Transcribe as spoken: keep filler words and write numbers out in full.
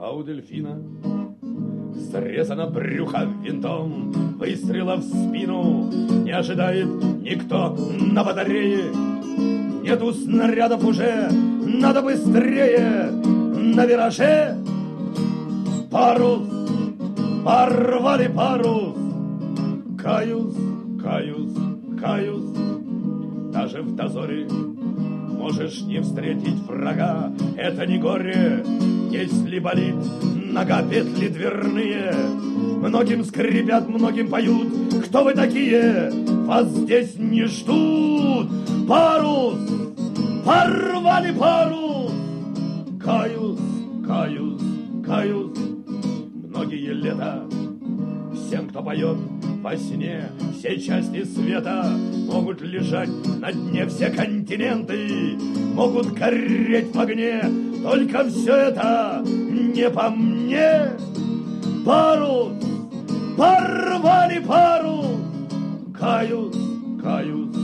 а у дельфина срезано брюхо винтом, выстрела в спину не ожидает никто на батарее. Нету снарядов уже, надо быстрее, на вираже парус, порвали парус. Каюсь, каюсь, каюсь, даже в дозоре можешь не встретить врага. Это не горе, если болит нога, петли дверные. Многим скрипят, многим поют. Кто вы такие? Вас здесь не ждут. Парус, порвали парус. Каюсь, каюсь, каюсь. Многие лета всем, кто поет во сне, все части света могут лежать на дне, все континенты могут гореть в огне. Только все это не по мне. Парус, порвали парус. Каюсь, каюсь,